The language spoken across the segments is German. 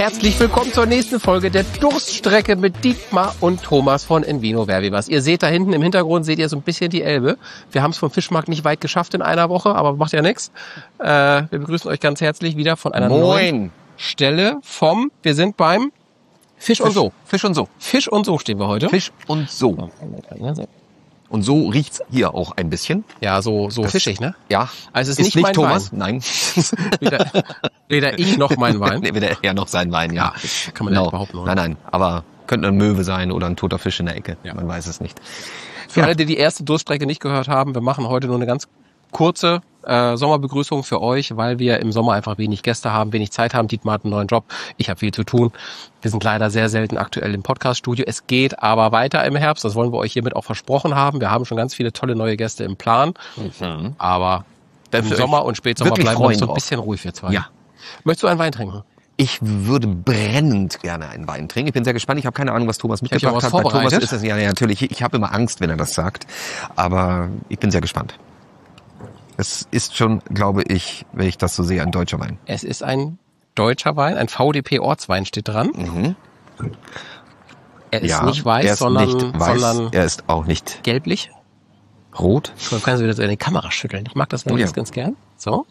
Herzlich willkommen zur nächsten Folge der Durststrecke mit Dietmar und Thomas von Envino Verbivas. Ihr seht da hinten im Hintergrund, seht ihr so ein bisschen die Elbe. Wir haben es vom Fischmarkt nicht weit geschafft in einer Woche, aber macht ja nichts. Wir begrüßen euch ganz herzlich wieder von einer neuen Stelle wir sind beim Fisch und So. Fisch und So. Fisch und So stehen wir heute. Fisch und So. Und so riecht's hier auch ein bisschen. Ja, so fischig, ne? Ja. Also es ist nicht mein Thomas? Wein. Nein. Weder ich noch mein Wein. Nee, weder er noch sein Wein, ja. Kann man nicht behaupten, oder? Nein. Aber könnte ein Möwe sein oder ein toter Fisch in der Ecke. Ja. Man weiß es nicht. Für alle, die die erste Durststrecke nicht gehört haben, wir machen heute nur eine ganz kurze Sommerbegrüßung für euch, weil wir im Sommer einfach wenig Gäste haben, wenig Zeit haben. Dietmar hat einen neuen Job, ich habe viel zu tun. Wir sind leider sehr selten aktuell im Podcast-Studio. Es geht aber weiter im Herbst, das wollen wir euch hiermit auch versprochen haben. Wir haben schon ganz viele tolle neue Gäste im Plan, aber im Sommer und Spätsommer bleiben wir so ein bisschen ruhig wir zwei. Ja. Möchtest du einen Wein trinken? Ich würde brennend gerne einen Wein trinken. Ich bin sehr gespannt. Ich habe keine Ahnung, was Thomas mitgebracht hat. Bei Thomas ist es ja natürlich. Ich habe immer Angst, wenn er das sagt. Aber ich bin sehr gespannt. Es ist schon, glaube ich, wenn ich das so sehe, ein deutscher Wein. Es ist ein deutscher Wein, ein VDP-Ortswein steht dran. Mhm. Er ist nicht weiß, sondern er ist auch nicht gelblich. Rot. Man kann so wieder so in die Kamera schütteln. Ich mag das ganz gern. So.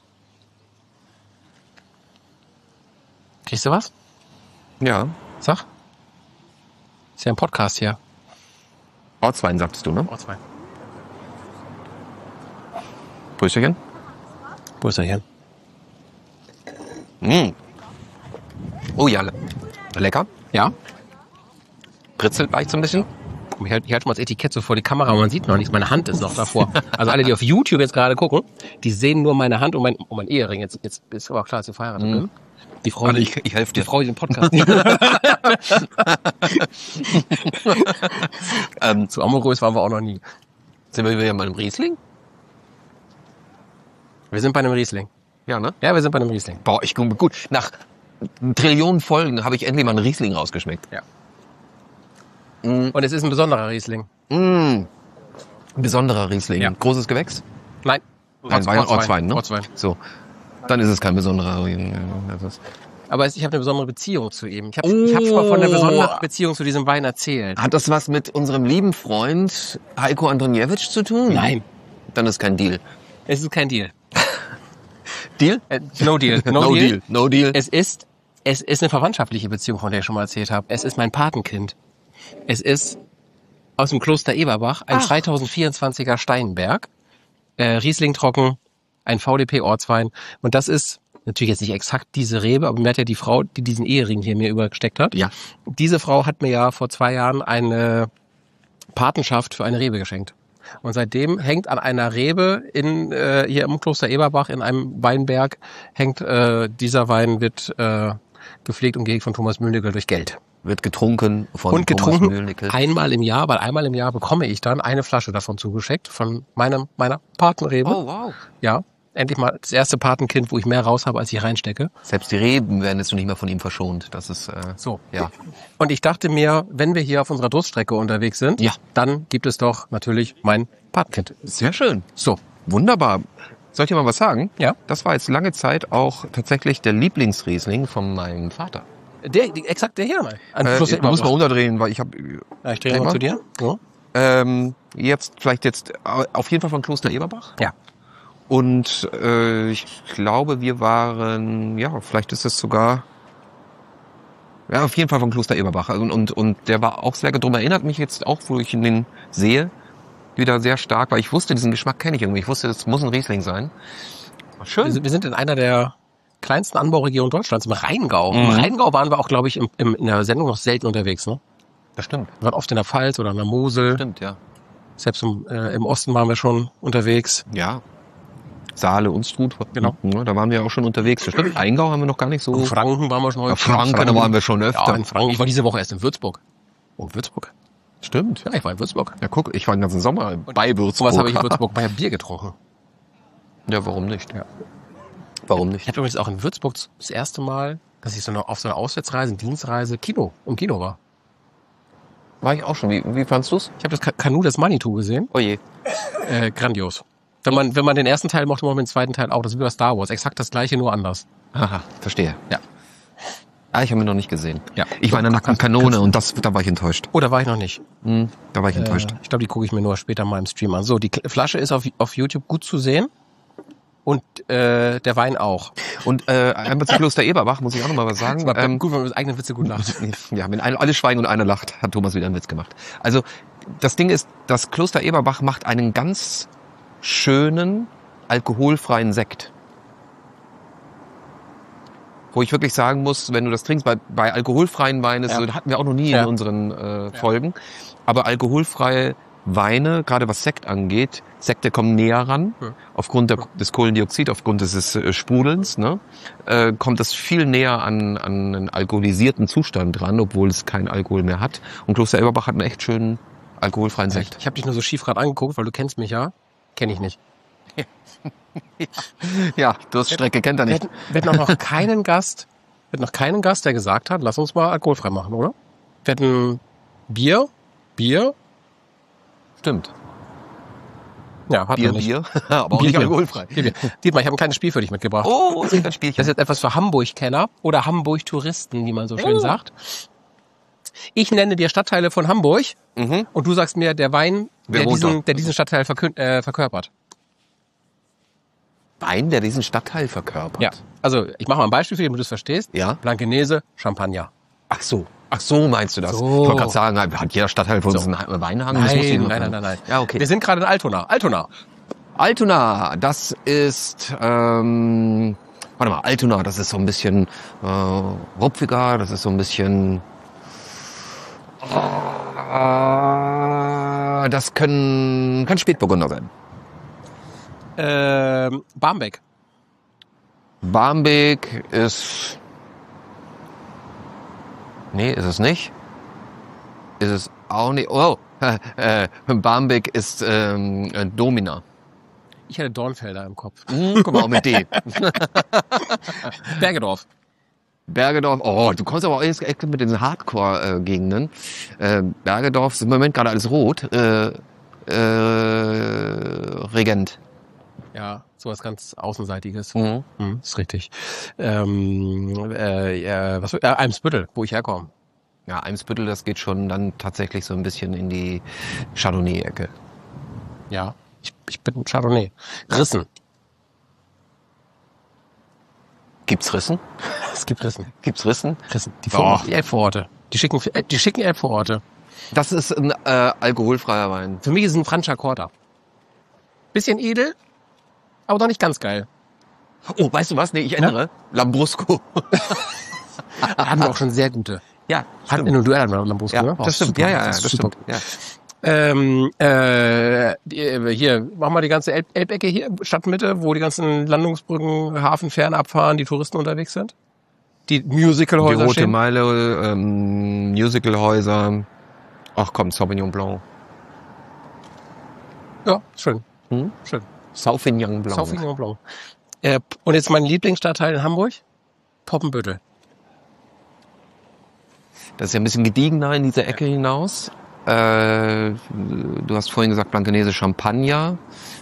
Kriegst du was? Ja. Sag. Ist ja ein Podcast hier. Ortswein, sagtest du, ne? Ortswein. Prösterchen. Prösterchen. Oh ja, lecker. Ja. Britzelt leicht so ein bisschen. Ich halte mal das Etikett so vor die Kamera, man sieht noch nichts. Meine Hand ist noch davor. Also alle, die auf YouTube jetzt gerade gucken, die sehen nur meine Hand und mein Ehering. Jetzt ist aber klar, dass wir verheiratet bin. Die Frau, ich helfe dir. Die Frau, die den Podcast zu amorös waren wir auch noch nie. Sind wir wieder mal im Riesling? Wir sind bei einem Riesling. Ja, ne? Ja, wir sind bei einem Riesling. Boah, ich komme gut. Nach Trillionen Folgen habe ich endlich mal einen Riesling rausgeschmeckt. Ja. Und es ist ein besonderer Riesling. Ein besonderer Riesling. Ja. Großes Gewächs? Nein. Ortswein, ne? Ortswein. So. Dann ist es kein besonderer Riesling. Aber ich habe eine besondere Beziehung zu ihm. Ich habe schon von der besonderen Beziehung zu diesem Wein erzählt. Hat das was mit unserem lieben Freund Heiko Antoniewicz zu tun? Nein. Dann ist kein Deal. Es ist kein Deal. Deal? No Deal. No Deal. Es ist eine verwandtschaftliche Beziehung, von der ich schon mal erzählt habe. Es ist mein Patenkind. Es ist aus dem Kloster Eberbach ein 2024er Steinberg. Riesling trocken, ein VDP-Ortswein. Und das ist natürlich jetzt nicht exakt diese Rebe, aber mir hat ja die Frau, die diesen Ehering hier mir übergesteckt hat. Ja. Diese Frau hat mir ja vor 2 Jahren eine Patenschaft für eine Rebe geschenkt. Und seitdem hängt an einer Rebe hier im Kloster Eberbach in einem Weinberg, dieser Wein wird gepflegt und gehegt von Thomas Mühlnickel durch Geld. Wird getrunken von und Thomas getrunken Mühlnickel. Einmal im Jahr, weil einmal im Jahr bekomme ich dann eine Flasche davon zugeschickt von meiner Patenrebe. Oh, wow. Ja, endlich mal das erste Patenkind, wo ich mehr raus habe, als ich reinstecke. Selbst die Reben werden jetzt noch nicht mehr von ihm verschont. Das ist so. Ja. Und ich dachte mir, wenn wir hier auf unserer Durststrecke unterwegs sind, dann gibt es doch natürlich mein Patenkind. Sehr schön. So. Wunderbar. Soll ich dir mal was sagen? Ja. Das war jetzt lange Zeit auch tatsächlich der Lieblingsriesling von meinem Vater. Exakt der hier mal. Ich muss mal unterdrehen, weil ich habe... Ja, ich drehe mal zu dir. So. Jetzt auf jeden Fall von Kloster Eberbach. Ja. Und ich glaube, wir waren, vielleicht ist es sogar, auf jeden Fall von Kloster Eberbach. Und der war auch sehr drum, erinnert mich jetzt auch, wo ich ihn sehe, wieder sehr stark, weil ich wusste, diesen Geschmack kenne ich irgendwie. Ich wusste, das muss ein Riesling sein. Schön. Wir sind in einer der kleinsten Anbauregionen Deutschlands, im Rheingau. Im Rheingau waren wir auch, glaube ich, in der Sendung noch selten unterwegs, ne? Das stimmt. Wir waren oft in der Pfalz oder in der Mosel. Stimmt, ja. Selbst im Osten waren wir schon unterwegs. Ja. Saale, Unstrut. Genau. Ja, da waren wir auch schon unterwegs. Das stimmt. Rheingau haben wir noch gar nicht so. In Franken waren wir schon häufig. Franken, da waren wir schon öfter. Ja, in Franken. Ich war diese Woche erst in Würzburg. Würzburg? Stimmt. Ja, ich war in Würzburg. Ja, guck, ich war den ganzen Sommer bei Würzburg. Und was habe ich in Würzburg? Bei Bier getrunken. Ja, warum nicht? Ja. Warum nicht? Ich habe übrigens auch in Würzburg das erste Mal, dass ich auf so einer Auswärtsreise, Dienstreise, im Kino war. War ich auch schon. Wie fandst du's? Ich habe das Kanu des Manitou gesehen. Oh je. Grandios. Wenn man den ersten Teil mochte, mochte man den zweiten Teil auch. Das ist wie bei Star Wars. Exakt das gleiche, nur anders. Haha, verstehe. Ja. Ah, ich habe ihn noch nicht gesehen. Ja. Ich war in der Nackten Kanone und da war ich enttäuscht. Oh, da war ich noch nicht. Da war ich enttäuscht. Ich glaube, die gucke ich mir nur später mal im Stream an. So, die Flasche ist auf YouTube gut zu sehen. Und der Wein auch. Und einmal zu Kloster Eberbach muss ich auch noch mal was sagen. Gut, wenn man mit eigenen Witze gut lacht. Ja, wenn alle schweigen und einer lacht, hat Thomas wieder einen Witz gemacht. Also das Ding ist, das Kloster Eberbach macht einen ganz schönen, alkoholfreien Sekt. Wo ich wirklich sagen muss, wenn du das trinkst, bei alkoholfreien Weinen, das hatten wir auch noch nie in unseren Folgen, aber alkoholfreie Weine, gerade was Sekt angeht, Sekte kommen näher ran, aufgrund des Kohlendioxid, aufgrund des Sprudelns, ne, kommt das viel näher an einen alkoholisierten Zustand ran, obwohl es keinen Alkohol mehr hat. Und Kloster Eberbach hat einen echt schönen alkoholfreien Sekt. Ich habe dich nur so schief gerade angeguckt, weil du kennst mich ja. Kenne ich nicht. Ja, Durststrecke kennt er nicht. Wir hatten auch noch keinen Gast, der gesagt hat, lass uns mal alkoholfrei machen, oder? Wir hatten Bier. Stimmt. Ja, hatten wir nicht. Bier, aber auch nicht alkoholfrei. Bier. Dietmar, ich habe ein kleines Spiel für dich mitgebracht. Oh, das ist ein Spielchen. Das ist jetzt etwas für Hamburg-Kenner oder Hamburg-Touristen, wie man so schön sagt. Ich nenne dir Stadtteile von Hamburg und du sagst mir der Wein, der diesen Stadtteil verkörpert. Wein, der diesen Stadtteil verkörpert? Ja, also ich mache mal ein Beispiel für dich, damit du es verstehst. Ja. Blankenese, Champagner. Ach so meinst du das? So. Ich wollte gerade sagen, hat jeder Stadtteil von uns einen Weinhang? Nein. Ja, okay. Wir sind gerade in Altona. Altona, das ist, Altona, das ist so ein bisschen rupfiger, das ist so ein bisschen, das kann Spätburgunder sein. Barmbek. Barmbek ist, nee, ist es nicht. Ist es auch nicht. Oh, Barmbek ist Domina. Ich hatte Dornfelder im Kopf. Guck mal, auch mit D. Bergedorf. Oh, du kommst aber auch jetzt mit den Hardcore-Gegenden. Bergedorf ist im Moment gerade alles rot. Regent. Ja, sowas ganz Außenseitiges. Ist richtig. Eimsbüttel, wo ich herkomme. Ja, Eimsbüttel, das geht schon dann tatsächlich so ein bisschen in die Chardonnay-Ecke. Ja, ich bin Chardonnay. Rissen. Gibt's Rissen? Es gibt Rissen. Gibt's Rissen? Die Elbvororte. Die schicken Elbvororte. Das ist ein alkoholfreier Wein. Für mich ist es ein Franciacorta. Bisschen edel, aber noch nicht ganz geil. Oh, weißt du was? Nee, ich ändere. Lambrusco. Hatten wir auch schon sehr gute. Ja, hatten wir nur Duell mit Lambrusco, ja, ne? Das stimmt. Super. Ja, das stimmt. Ja. Hier, machen wir die ganze Elbecke hier, Stadtmitte, wo die ganzen Landungsbrücken, Hafenfähren abfahren, die Touristen unterwegs sind. Die Musicalhäuser Die Rote stehen. Meile, Musicalhäuser. Ach komm, Sauvignon Blanc. Ja, schön. Schön. Sauvignon Blanc. Sauvignon Blanc. Und jetzt mein Lieblingsstadtteil in Hamburg? Poppenbüttel. Das ist ja ein bisschen gediegener in diese Ecke hinaus. Du hast vorhin gesagt, Blankenese Champagner.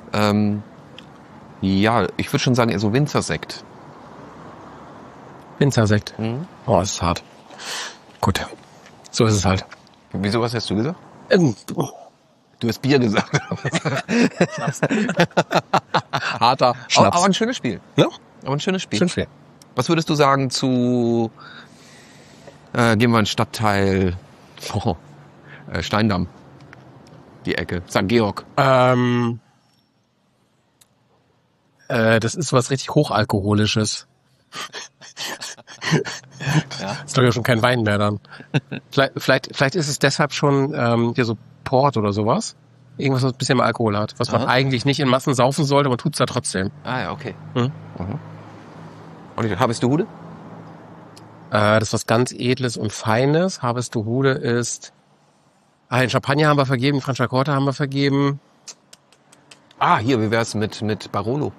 Ja, ich würde schon sagen, eher so Winzersekt. Winzersekt. Oh, das ist hart. Gut. So ist es halt. Wieso, was hast du gesagt? Du hast Bier gesagt. Harter Schnaps. Aber ein schönes Spiel. Ja? Aber ein schönes Spiel. Schön Spiel. Was würdest du sagen zu, gehen wir in den Stadtteil Steindamm, die Ecke, St. Georg. Das ist was richtig Hochalkoholisches. Ja. Ist doch ja schon kein Wein mehr dann. Vielleicht ist es deshalb schon hier so Port oder sowas. Irgendwas, was ein bisschen mehr Alkohol hat. Was man eigentlich nicht in Massen saufen sollte, man tut's da trotzdem. Ah ja, okay. Mhm. Und Harvestehude? Das ist was ganz Edles und Feines. Harvestehude ist... den Champagner haben wir vergeben, Franciacorta haben wir vergeben. Hier, wie wär's mit Barolo?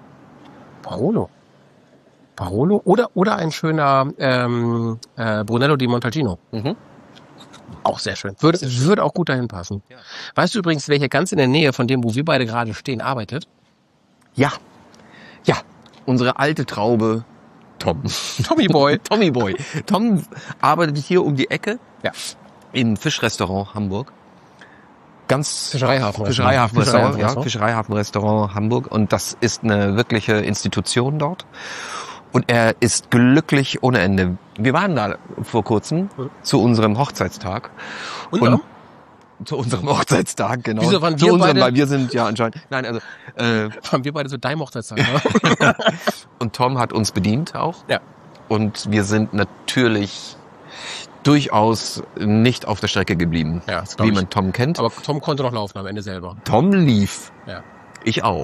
Barolo oder ein schöner Brunello di Montalcino. Auch sehr schön. Würde auch gut dahin passen. Ja. Weißt du übrigens, welcher ganz in der Nähe von dem, wo wir beide gerade stehen, arbeitet? Ja. Ja. Unsere alte Traube, Tommy Boy. Tommy Boy. Tom arbeitet hier um die Ecke. Ja. Im Fischrestaurant Hamburg. Fischereihafenrestaurant. Fischereihafenrestaurant, ja. Fischereihafenrestaurant Hamburg. Und das ist eine wirkliche Institution dort. Und er ist glücklich ohne Ende. Wir waren da vor kurzem zu unserem Hochzeitstag. Und zu unserem Hochzeitstag, genau. Wieso waren zu wir unserem, beide? weil wir sind ja anscheinend. Nein, also waren wir beide so deinem Hochzeitstag, ne? und Tom hat uns bedient auch. Ja. Und wir sind natürlich durchaus nicht auf der Strecke geblieben, Ja, das glaub wie ich. man Tom kennt. Aber Tom konnte noch laufen am Ende selber. Tom lief. Ja. Ich auch.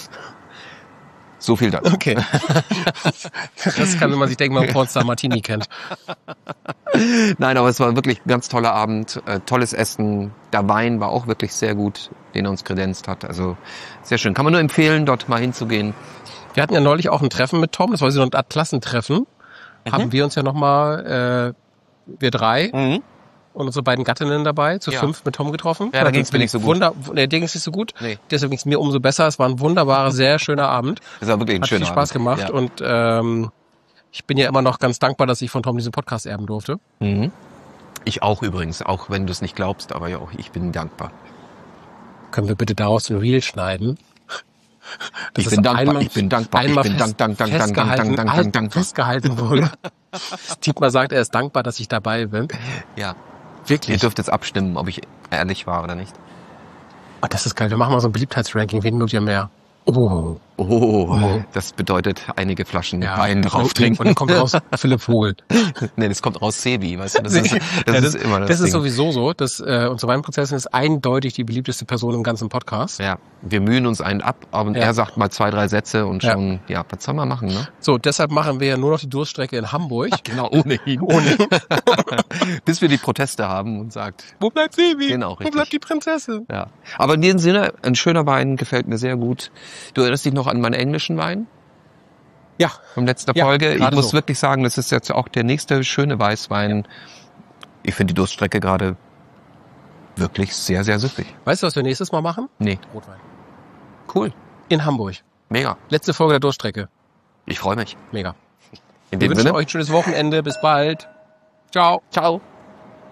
So viel dazu. Okay. Das kann, wenn man sich denkt, man Pornstar Martini kennt. Nein, aber es war wirklich ein ganz toller Abend, tolles Essen. Der Wein war auch wirklich sehr gut, den er uns kredenzt hat. Also sehr schön. Kann man nur empfehlen, dort mal hinzugehen. Wir hatten ja neulich auch ein Treffen mit Tom, das war so eine Art Klassentreffen. Haben wir uns ja nochmal, wir drei und unsere beiden Gattinnen dabei, zu 5 mit Tom getroffen. Ja, da ging's mir nicht so gut. Der ging es nicht so gut. Nee. Deshalb ging es mir umso besser. Es war ein wunderbarer, sehr schöner Abend. Das war wirklich ein Hat schöner viel Spaß Abend. gemacht Ja. und ich bin ja immer noch ganz dankbar, dass ich von Tom diesen Podcast erben durfte. Mhm. Ich auch übrigens, auch wenn du es nicht glaubst, aber ja auch ich bin dankbar. Können wir bitte daraus ein Reel schneiden? Ich bin dankbar, ich bin dankbar, ich bin dankbar. Festgehalten wurde. Dietmar sagt, er ist dankbar, dass ich dabei bin. Ja. Ihr Wirklich. dürft jetzt abstimmen, ob ich ehrlich war oder nicht. Oh, das ist geil. Wir machen mal so ein Beliebtheitsranking. Wen mögt ihr mehr? Oh. Das bedeutet einige Flaschen Ja. Wein drauf Und trinken. dann kommt raus Philipp Vogel. Nee, das kommt raus Sebi, weißt du, das ist immer das Das ist Ding. sowieso so, dass unsere Weinprinzessin ist eindeutig die beliebteste Person im ganzen Podcast. Ja, wir mühen uns einen ab, aber er sagt mal 2, 3 Sätze und schon, ja, was soll man machen, ne? So, deshalb machen wir ja nur noch die Durststrecke in Hamburg. Genau, ohne ihn. Bis wir die Proteste haben und sagt, Wo bleibt Sebi? Genau, Wo richtig. bleibt die Prinzessin? ja. Aber in diesem Sinne, ein schöner Wein, gefällt mir sehr gut. Du erinnerst dich noch an meinen englischen Wein Ja. vom letzten Ja, Folge? Ich gerade muss so. wirklich sagen, das ist jetzt auch der nächste schöne Weißwein. Ich finde die Durststrecke gerade wirklich sehr, sehr süffig. Weißt du, was wir nächstes Mal machen? Nee, Rotwein. cool. In Hamburg. Mega. Letzte Folge der Durststrecke. Ich freue mich. Mega. In Wir dem wünschen Sinne, euch ein schönes Wochenende. Bis bald. Ciao. ciao.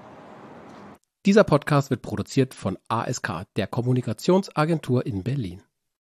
Dieser Podcast wird produziert von ASK, der Kommunikationsagentur in Berlin.